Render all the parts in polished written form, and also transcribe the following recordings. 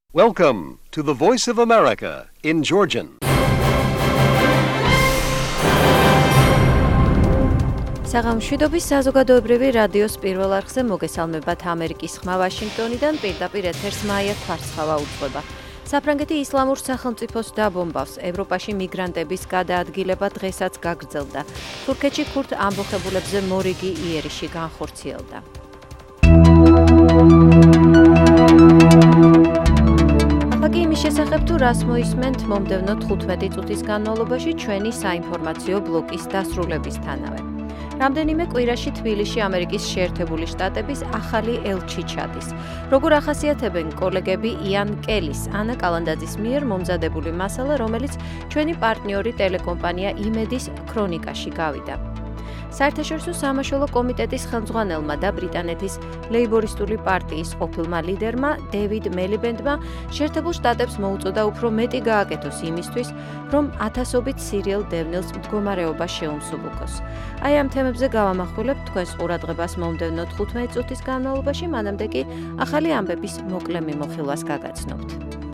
Welcome to the Voice of America in Georgian. საღამოშვიდობის საზოგადოებრივი რადიოს პირველ არხზე მოგესალმებათ ამერიკის ხმა ვაშინგტონიდან პირდაპირ ეთერს მაია ქვარცხავა უძღვება. საფრანგეთი ისლამურ სახელმწიფოს დაბომბავს, ევროპაში მიგრანტების გადაადგილება დღესაც გაგრძელდა. თურქეთში ქურთ ამბოხებულებზე მორიგი იერიში განხორციელდა. ახლა იმის შესახებ თუ რას მოისმენთ მომდევნო 15 წუთის განმავლობაში ჩვენი საინფორმაციო ბლოკის დასრულებისთანავე. რამდენიმე კვირაში თბილისში ამერიკის შეერთებული შტატების ახალი ელჩი ჩადის. როგორ ახასიათებენ კოლეგები იან კელის, ანა კალანდაძის მიერ მომზადებული მასალა, რომელიც ჩვენი პარტნიორი ტელეკომპანია იმედის ქრონიკაში გავიდა. საერთაშორისო სამაშველო კომიტეტის ხელმძღვანელმა და ბრიტანეთის ლეიბორისტული პარტიის ყოფილმა ლიდერმა დევიდ მელიბენდმა შეერთებულ შტატებს მოუწოდა უფრო მეტი გააკეთოს იმისთვის, რომ ათასობით სირიელ დევნილს მდგომარეობა შეუმსუბუქოს. აი ამ თემებზე გავამახვილებთ თქვენს ყურადღებას მომდევნო 15 წუთის განმავლობაში, მანამდე კი ახალი ამბების მოკლე მიმოხილვას გაგაცნობთ.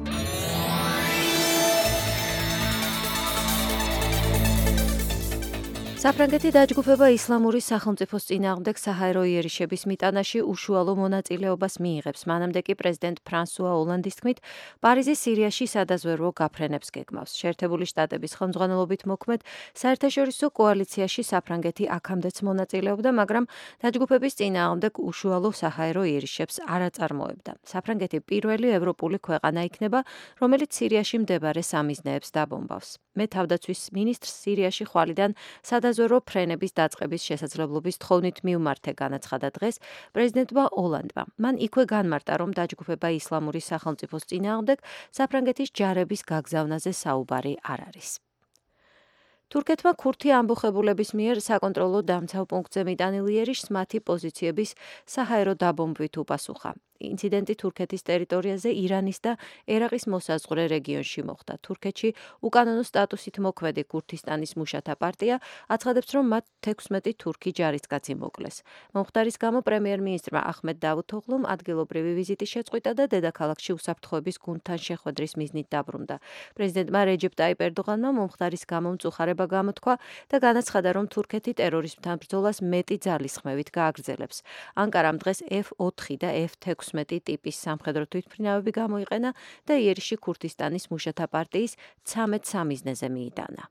საფრანგეთი დაჯგუფება ისლამური სახელმწიფოს წინააღმდეგ საჰაერო იერიშების მიტანაში უშუალო მონაწილეობას მიიღებს. მანამდე კი პრეზიდენტ ფრანსუა ოლანდის თქმით, პარიზი სირიაში სადაზვერვო გაფრენებს გეგმავს. შეერთებული შტატების ხელმძღვანელობით მოქმედ საერთაშორისო კოალიციაში საფრანგეთი აქამდეც მონაწილეობდა, მაგრამ დაჯგუფების წინააღმდეგ უშუალო საჰაერო იერიშებს არ აწარმოებდა. საფრანგეთი პირველი ევროპული ქვეყანა იქნება, რომელიც სირიაში მდებარე სამიზნეებს დაბომბავს. მე თავდაცვის მინისტრს სირიაში ხვალიდან სადაზვერვო ფრენების დაწყების შესაძლებლობის თხოვნით მივმართე, განაცხადა დღეს პრეზიდენტმა ოლანდმა. მან იქვე განმარტა, რომ დაჯგუფება ისლამური სახელმწიფოს წინააღმდეგ საფრანგეთის ჯარების გაგზავნაზე საუბარი არ არის. თურქეთმა ქურთი ამბოხებულების მიერ საკონტროლო დამცავ პუნქტზე მიტანილ იერიშს მათი პოზიციების საჰაერო დაბომბვით უპასუხა. ინციდენტი თურქეთის ტერიტორიაზე ირანის და ერაყის მოსაზღვრე რეგიონში მოხდა. თურქეთში უკანონო სტატუსით მოქმედი ქურთისტანის მუშათა პარტია აცხადებს, რომ მათ 16 თურქი ჯარისკაცი მოკლეს. მომხდარის გამო პრემიერ-მინისტრმა ახმედ დავუთოღლუმ ადგილობრივი ვიზიტი შეწყვიტა და დედაქალაქში უსაფრთხოების გუნდთან შეხვედრის მიზნით დაბრუნდა. პრეზიდენტმა რეჯეპ ტაიპ ერდოღანმა მომხდარის გამო მწუხარება გამოთქვა და განაცხადა, რომ თურქეთი ტერორიზმთან ბრძოლას მეტი ძალისხმევით გააგრძელებს. ანკარამ დღეს F-4 და F-16 ტიპის სამხედრო თვითმფრინავები გამოიყენა და იერიში ქურთისტანის მუშათა პარტიის 13 სამიზნეზე მიიტანა.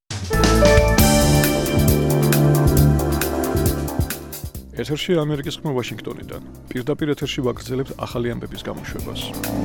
ეთერში ამერიკის ხმა ვაშინგტონიდან. პირდაპირ ეთერში ვაგრძელებთ ახალი ამბების გამოშვებას.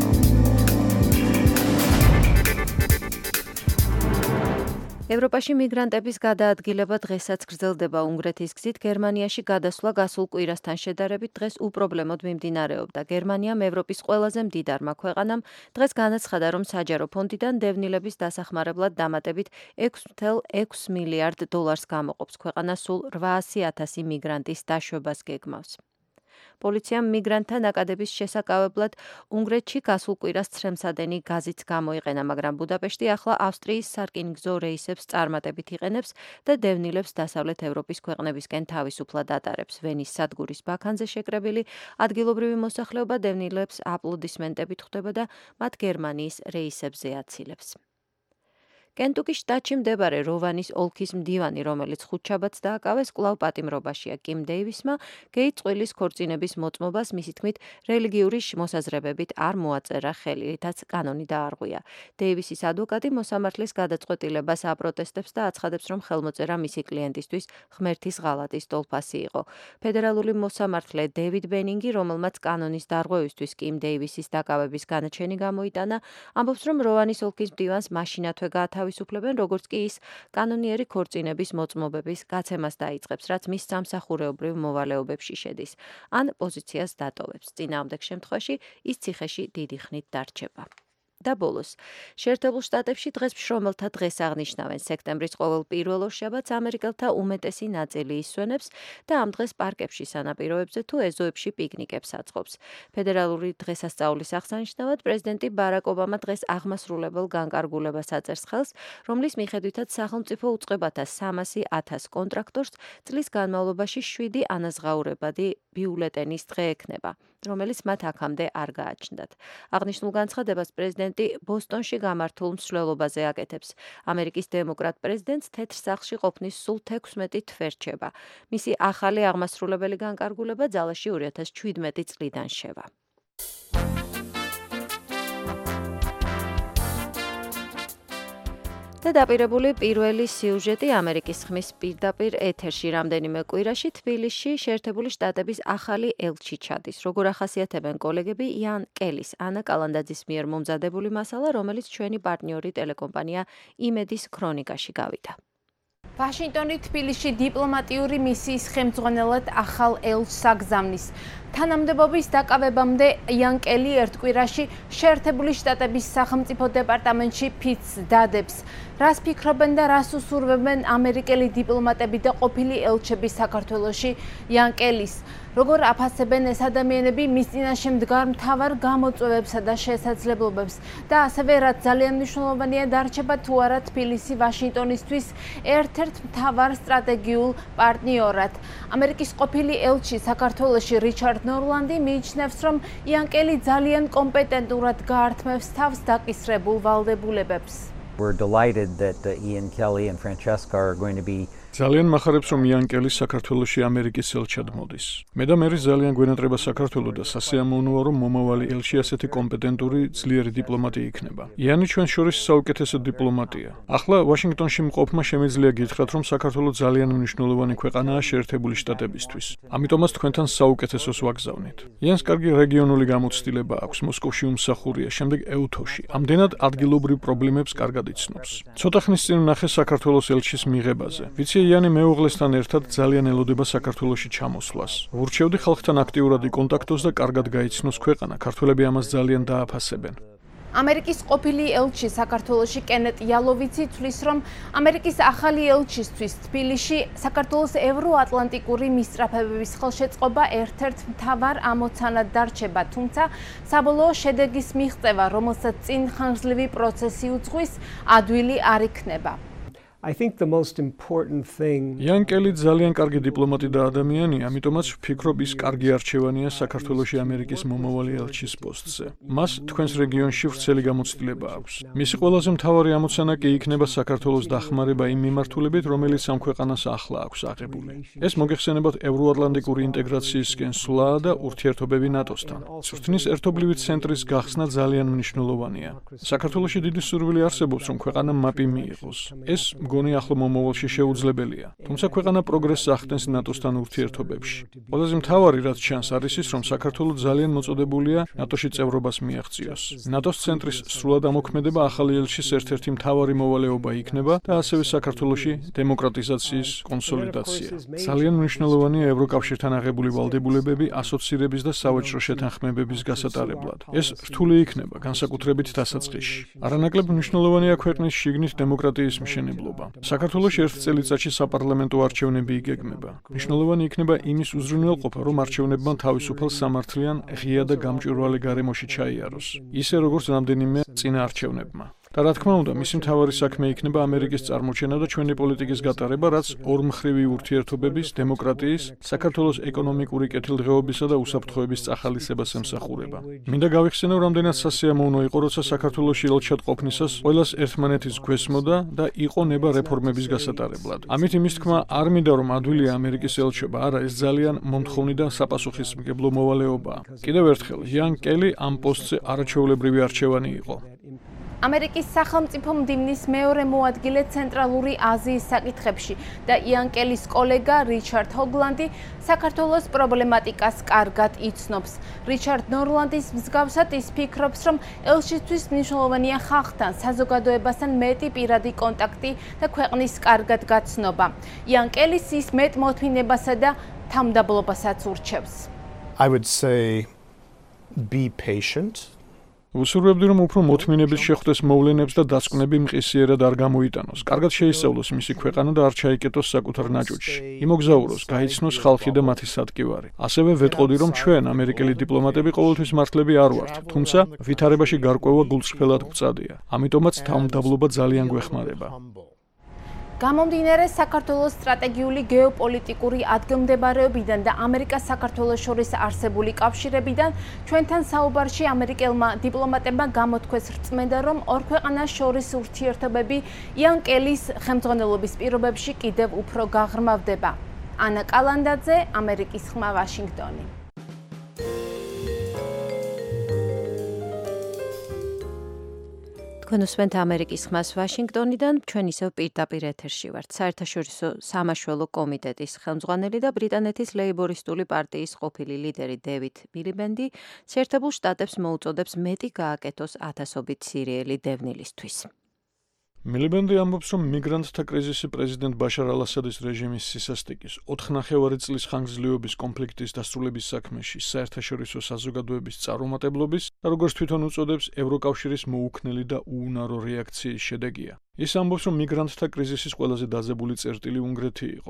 ევროპაში მიგრანტების გადაადგილება დღესაც გრძელდება. უნგრეთის გზით გერმანიაში გადასვლა გასულ კვირასთან შედარებით დღეს უპრობლემოდ მიმდინარეობდა. გერმანიამ ევროპის ყველაზე მდიდარმა ქვეყანამ დღეს განაცხადა, რომ საჯარო ფონდიდან დევნილების დასახმარებლად დამატებით 6,6 მილიარდ დოლარს გამოყოფს. ქვეყანა სულ 800,000 მიგრანტის დაშვებას გეგმავს. პოლიციამ მიგრანტთა ნაკადების შესაკავებლად უნგრეთში გასულ კვირას ცრემსადენი გაზიც გამოიყენა, მაგრამ ბუდაპეშტი ახლა ავსტრიის სარკინიგზო რეისებს წარმატებით იყენებს და დევნილებს დასავლეთ ევროპის ქვეყნებისკენ თავისუფლად ატარებს. ვენის სადგურის ბაქანზე შეკრებილი ადგილობრივი მოსახლეობა დევნილებს აპლოდისმენტებით ხვდება და მათ გერმანიის რეისებზე აცილებს. კენტუკის შტატში მდებარე როვანის ოლქის მდივანი, რომელიც ხუთშაბათს დააკავეს, კვლავ პატიმრობაშია. კიმ დეივისმა გეი წყვილის ქორწინების მოწმობას მისი თქმით რელიგიური მოსაზრებებით არ მოაწერა ხელი, რითაც კანონი დაარღვია. დეივისის ადვოკატი მოსამართლის გადაწყვეტილებას აპროტესტებს და აცხადებს, რომ ხელმოწერა მისი კლიენტისთვის ღმერთის ღალატის ტოლფასი იყო. ფედერალური მოსამართლე დევიდ ბენინგი, რომელმაც კანონის დარღვევისთვის კიმ დეივისის დაკავების განაჩენი გამოიტანა, ამბობს, რომ როვანის ოლქის მდივანს მაშინათვე გაათავისუფლებენ, როგორც კი ის კანონიერი ქორწინების მოწმობების გაცემას დაიწყებს, რაც მის სამსახურეობრივ მოვალეობებში შედის, ან პოზიციას დატოვებს. წინააღმდეგ შემთხვევაში ის ციხეში დიდი ხნით დარჩება. და ბოლოს, შეერთებულ შტატებში დღეს მშრომელთა დღეს აღნიშნავენ. სექტემბრის ყოველ პირველ ორშაბათს ამერიკელთა უმეტესი ნაწილი ისვენებს და ამ დღეს პარკებში, სანაპიროებზე თუ ეზოებში პიკნიკებს აწყობს. ფედერალური დღესასწაულის აღსანიშნავად პრეზიდენტი ბარაკ ობამა დღეს აღმასრულებელ განკარგულებას აწერს ხელს, რომლის მიხედვითაც სახელმწიფო უწყებათა 300,000 კონტრაქტორს წლის განმავლობაში 7 ანაზღაურებადი ბიულეტენის დღე ექნება. რომელიც მათ აქამდე არ გააჩნდათ. აღნიშნულ განცხადებას პრეზიდენტი ბოსტონში გამართულ მსვლელობაზე აკეთებს. ამერიკის დემოკრატ პრეზიდენტს თეთრ სახლში ყოფნის სულ 16 თვე რჩება. მისი ახალი აღმასრულებელი განკარგულება ძალაში 2017 წლიდან შევა. და დაპირებული პირველი სიუჟეტი ამერიკის ხმის პირდაპირ ეთერში რამდენიმე კვირაში თბილისში შეერთებული შტატების ახალი ელჩი ჩადის. როგორ ახასიათებენ კოლეგები იან კელის, ანა კალანდაძის მიერ მომზადებული მასალა, რომელიც ჩვენი პარტნიორი ტელეკომპანია იმედის ქრონიკაში გავიდა. ვაშინგტონი თბილისში დიპლომატიური მისიის ხელმძღვანელად ახალ ელჩს აგზავნის. თანამდებობის დაკავებამდე იან კელი ერთ კვირაში შეერთებული შტატების სახელმწიფო დეპარტამენტში ფიცს დადებს. რას ფიქრობენ და რას უსურვებენ ამერიკელი დიპლომატები და ყოფილი ელჩები საქართველოში იან კელის? როგორ აფასებენ ეს ადამიანები მის წინაშე მდგარ მთავარ გამოწვევებსა და შესაძლებლობებს და ასევე რაც ძალიან მნიშვნელოვანია დარჩება თუ არა თბილისი ვაშინგტონისთვის ერთ-ერთ მთავარ სტრატეგიულ პარტნიორად. ამერიკის ყოფილი ელჩი საქართველოში რიჩარდ ნორლანდი მიიჩნევს, რომ იან კელი ძალიან კომპეტენტურად გაართმევს თავს დაკისრებულ ვალდებულებებს. We're delighted that Ian Kelly and Francesca are going to be ძალიან მახარებს, რომ იან კელი საქართველოში ამერიკის ელჩად მოდის. მე და მერი ძალიან გვენატრება საქართველო და სასიამოვნოა, რომ მომავალი ელჩი ასეთი კომპეტენტური, ძლიერი დიპლომატი იქნება. იანი ჩვენ შორის საუკეთესო დიპლომატია. ახლა ვაშინგტონში მყოფმა შემიძლია გითხრათ, რომ საქართველო ძალიან მნიშვნელოვანი ქვეყანაა შეერთებული შტატებისთვის. ამიტომაც თქვენთან საუკეთესოს ვაგზავნით. იანს კარგი რეგიონული გამოცდილება აქვს, მოსკოვში უმსახურია, შემდეგ ეუთოში. ამდენად ადგილობრივ პრობლემებს კარგად იცნობს. ცოტა ხნის წინ ვნახე საქართველოს ელჩის მიღებაზე. ვიცი იანი მეუღლესთან ერთად ძალიან ელოდება საქართველოში ჩამოსვლას. ვურჩევდი ხალხთან აქტიურად იკონტაქტოს და კარგად გაიცნოს ქვეყანა. ქართველები ამას ძალიან დააფასებენ. ამერიკის ყოფილი ელჩი საქართველოში კენეტ იალოვიცი თვლის, რომ ამერიკის ახალი ელჩისთვის თბილისში საქართველოს ევროატლანტიკური მისწრაფებების ხელშეწყობა ერთ-ერთ მთავარ ამოცანად დარჩება, თუმცა საბოლოო შედეგის მიღწევა, რომელსაც წინ ხანგრძლივი პროცესი უძღვის, ადვილი არ იქნება. I think the most important thing იან კელი ძალიან კარგი დიპლომატი და ადამიანია, ამიტომაც ვფიქრობ ის კარგი არჩევანია საქართველოში ამერიკის მომავალი ელჩის პოსტზე. მას თქვენს რეგიონში ვრცელი გამოცდილება აქვს. მისი ყველაზე მთავარი ამოცანა კი იქნება საქართველოს დახმარება იმ მიმართულებით, რომელიც ამ ქვეყანას ახლა აქვს აღებული. ეს მოგეხსენებათ ევროატლანტიკური ინტეგრაციისკენ სვლა და ურთიერთობები ნატოსთან. წვრთნის ერთობლივი ცენტრის გახსნა ძალიან მნიშვნელოვანია. საქართველოში დიდი სურვილი არსებობს, რომ ქვეყანა მაპი მიიღოს. ეს მგონი ახლო მომავალში შეუძლებელია. თუმცა ქვეყანა პროგრესს ახდენს ნატოსთან ურთიერთობებში. ყველაზე მთავარი რაც ჩანს არის ის, რომ საქართველო ძალიან მოწოდებულია ნატოში წევრობას მიაღწიოს. ნატოს ცენტრის სრულად ამოქმედება ახალი ელჩის ერთ-ერთი მთავარი მოვალეობა იქნება და ასევე საქართველოში დემოკრატიზაციის კონსოლიდაცია. ძალიან მნიშვნელოვანია ევროკავშირთან აღებული ვალდებულებები ასოცირების და სავაჭრო შეთანხმებების გასატარებლად. ეს რთული იქნება, განსაკუთრებით დასაწყისში. არანაკლებ მნიშვნელოვანია ქვეყნის შიგნით დემოკრატიის მშენებლობა. საქართველოში ერთ წელიწადში საპარლამენტო არჩევნები იგეგმება. მნიშვნელოვანი იქნება იმის უზრუნველყოფა, რომ არჩევნებმა თავისუფალ სამართლიან, ღია და გამჭვირვალე გარემოში ჩაიაროს, ისე როგორც რამდენიმე წინა არჩევნებმა. და რა თქმა უნდა, მისი მთავარი საქმე იქნება ამერიკის წარმოჩენა და ჩვენი პოლიტიკის გატარება, რაც ორმხრივი ურთიერთობების, დემოკრატიის, საქართველოს ეკონომიკური კეთილდღეობისა და უსაფრთხოების წახალისებას ემსახურება. მინდა გავიხსენო, რამდენად სასიამოვნო იყო, როცა საქართველოში ელჩად ყოფნისას ყველას ერთმანეთის გვესმოდა და იყო ნება რეფორმების გასატარებლად. ამით იმის თქმა არ მინდა, რომ ადვილია ამერიკის ელჩობა, არა, ეს ძალიან მომთხოვნი და საპასუხისმგებლო მოვალეობაა. კიდევ ერთხელ, იან კელი ამ პოსტზე არაჩვეულებრივი არჩევანი იყო. ამერიკის სახელმწიფო მდივნის მეორე მოადგილე ცენტრალური აზიის საკითხებში და იან კელის კოლეგა რიჩარდ ჰოგლანდი საქართველოს პრობლემატიკას კარგად იცნობს. რიჩარდ ნორლანდის მსგავსად ის ფიქრობს, რომ ელჩისთვის მნიშვნელოვანია ხალხთან, საზოგადოებასთან მეტი პირადი კონტაქტი და ქვეყნის კარგად გაცნობა. იან კელის ის მეტ მოთმინებასა და თამდაბლობასაც ურჩევს. I would say be patient. ვუსურვებდი, რომ უფრო მოთმინებით შეხვდეს მოვლენებს და დასკვნები მყისიერად არ გამოიტანოს. კარგად შეისწავლოს მისი ქვეყანა და არ ჩაიკეტოს საკუთარ ნაჭუჭში. იმოგზაუროს, გაიცნოს ხალხი და მათი სადგივარი. ასევე ვეტყოდი, რომ ჩვენ ამერიკელი დიპლომატები ყოველთვის მართლები არ ვართ, თუმცა ვითარებაში გარკვევა გულწრფელად გვწადია. ამიტომაც თავმდაბლობა ძალიან გვეხმარება. გამომდინარე საქართველოს სტრატეგიული გეოპოლიტიკური ადგილმდებარეობიდან და ამერიკას საქართველოს შორის არსებული კავშირებიდან ჩვენთან საუბარში ამერიკელმა დიპლომატებმა გამოთქვეს რწმენდა, რომ ორ ქვეყანას შორის ურთიერთობები იან კელის ხელმძღვანელობის პირობებში კიდევ უფრო გაღრმავდება. ანა კალანდაძე, ამერიკის ხმა, ვაშინგტონი. თქვენ უსმენთ ამერიკის ხმას ვაშინგტონიდან, ჩვენ ისევ პირდაპირ ეთერში ვართ. საერთაშორისო სამაშველო კომიტეტის ხელმძღვანელი და ბრიტანეთის ლეიბორისტული პარტიის ყოფილი ლიდერი დევიდ მილიბენდი შეერთებულ შტატებს მოუწოდებს მეტი გააკეთოს ათასობით სირიელი დევნილისთვის. მილიბენდი ამბობს, რომ მიგრანტთა კრიზისი პრეზიდენტ ბაშარ ალ-ასადის რეჟიმის სისასტიკის 4,5 წლის ხანგრძლივობის კონფლიქტის დასრულების საქმეში საერთაშორისო საზოგადოების წარუმატებლობის და როგორც თვითონ უწოდებს ევროკავშირის მოუქნელი და უუნარო რეაქციის შედეგია. ის ამბობს, რომ მიგრანტთა კრიზისის ყველაზე დაძაბული წერტილი უნგრეთი იყო.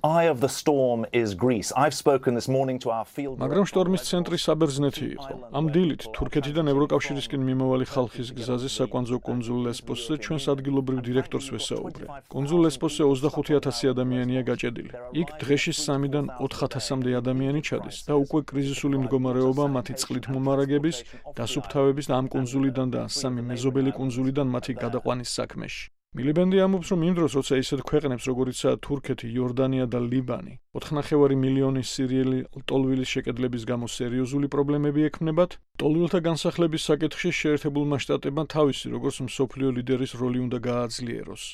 მაგრამ შტორმის ცენტრი საბერძნეთი იყო. ამ დილით თურქეთიდან ევროკავშირისკენ მიმავალი ხალხის გზაზე საკვანძო კუნძულ ლესბოსზე ჩვენს ადგილობრივ დირექტორს ვესაუბრე. კუნძულ ლესბოსზე 25,000 ადამიანია გაჭედილი. იქ დღეში 3-დან 4,000-მდე ადამიანი ჩადის და უკვე კრიზისული მდგომარეობა მათი წყლით მომარაგების, დასუფთავების და ამ კუნძულიდან და 3 მეზობელი კუნძულიდან მათი გადაყვანის საქმეში. მილიბენდი ამბობს, რომ იმ დროს, როცა ისეთ ქვეყნებს, როგორიცაა თურქეთი, იორდანია და ლიბანი, 4,5 მილიონი სირიელი ლტოლვილის შეკედლების გამო სერიოზული პრობლემები ექმნებათ, ლტოლვილთა განსახლების საკითხში შეერთებულმა შტატებმა თავისი, როგორც მსოფლიო ლიდერის როლი უნდა გააძლიეროს.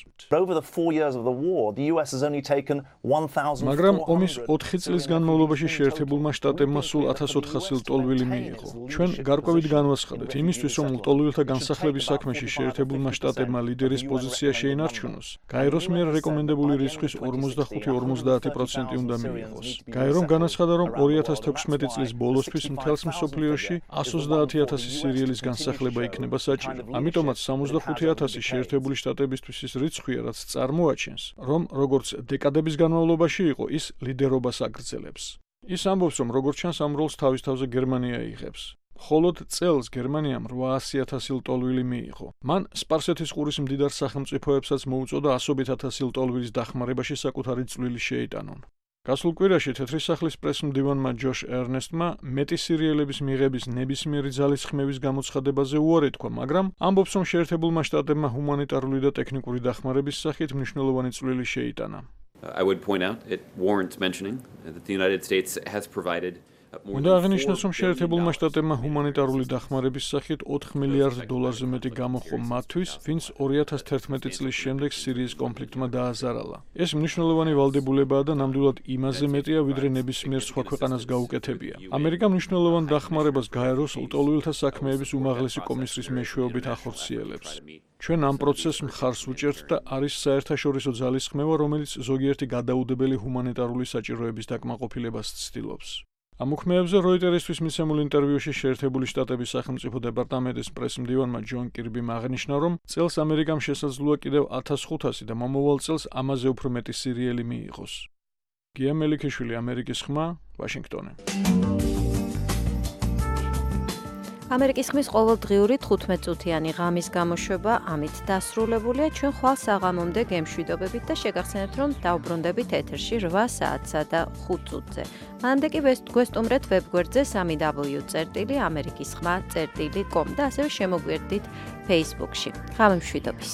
მაგრამ ომის 4 წლის განმავლობაში შეერთებულმა შტატებმა სულ 1400 ლტოლვილი მიიღო. ჩვენ გარკვევით განვაცხადეთ იმისთვის, რომ ლტოლვილთა განსახლების საქმეში შეერთებულმა შტატებმა ლიდერის პოზიცია შეინარჩუნოს. გაეროს მიერ რეკომენდებული რიცხვის 45-50% უნდა მიიღოს. გაერომ განაცხადა, რომ 2016 წლის ბოლოსთვის მთელს მსოფლიოში 130,000 სირიელის განსახლება იქნება საჭირო. ამიტომაც 65,000 შეერთებული შტატებისთვის ის რიცხვია, რაც წარმოაჩენს, რომ როგორც დეკადების განმავლობაში იყო, ის ლიდერობას აგრძელებს. ის ამბობს, რომ როგორც ჩანს, ამ როლს თავის თავზე გერმანია იღებს. მხოლოდ წელს გერმანიამ 800,000 ლტოლვილი მიიღო. მან სპარსეთის ყურის მდიდარ სახელმწიფოებსაც მოუწოდა 100,000 ლტოლვილის დახმარებაში საკუთარი წვლილი შეიტანონ. გასულ კვირაში თეთრი სახლის პრესმდივანმა ჯოშ ერნესტმა მეტი სირიელების მიღების ნებისმიერი ძალისხმევის გამოცხადებაზე უარი თქვა, მაგრამ ამბობს, რომ შეერთებულმა შტატებმა ჰუმანიტარული და ტექნიკური დახმარების სახით მნიშვნელოვანი წვლილი შეიტანა. I would point out it warrants mentioning that the United States has provided უნდა აღნიშნოს, რომ შეერთებულმა შტატებმა ჰუმანიტარული დახმარების სახით $4 მილიარდ მეტი გამოხო მათთვის, ვინც 2011 წლის შემდეგ სირიის კონფლიქტმა დააზარალა. ეს მნიშვნელოვანი ვალდებულებაა და ნამდვილად იმაზე მეტია, ვიდრე ნებისმიერ სხვა ქვეყანას გაუკეთებია. ამერიკა მნიშვნელოვან დახმარებას გაეროს ლტოლვილთა საქმეების უმაღლესი კომისრის მეშვეობით ახორციელებს. ჩვენ ამ პროცესს მხარს ვუჭერთ და არის საერთაშორისო ძალისხმევა, რომელიც ზოგიერთი გადაუდებელი ჰუმანიტარული საჭიროების დაკმაყოფილებას ცდილობს. ამ უქმეებზე როიტერისთვის მიცემულ ინტერვიუში შეერთებული შტატების სახელმწიფო დეპარტამენტის პრესმდივანმა ჯონ კირბიმ აღნიშნა, რომ წელს ამერიკამ შესაძლოა კიდევ 1500 და მომავალ წელს ამაზე უფრო მეტი სირიელი მიიღოს. გია მელიქიშვილი, ამერიკის ხმა, ვაშინგტონი. ამერიკის ხმის ყოველდღიური 15 წუთიანი ღამის გამოშვება ამით დასრულებულია. ჩვენ ხვალ საღამომდე გემშვიდობებით და შეგახსენებთ, რომ დავბრუნდებით ეთერში 8 საათსა და 5 წუთზე. მანამდე კი გვესტუმრეთ ვებგვერდზე www.amerikiskhma.com და ასევე შემოგვიერთდით Facebook-ში. ღამემშვიდობის.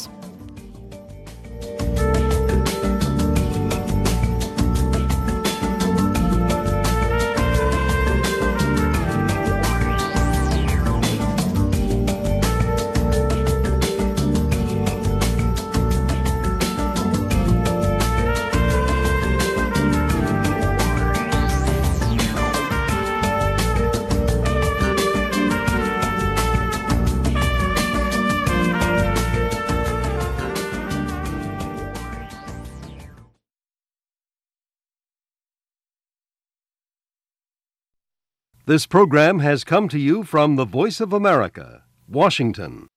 This program has come to you from the Voice of America, Washington.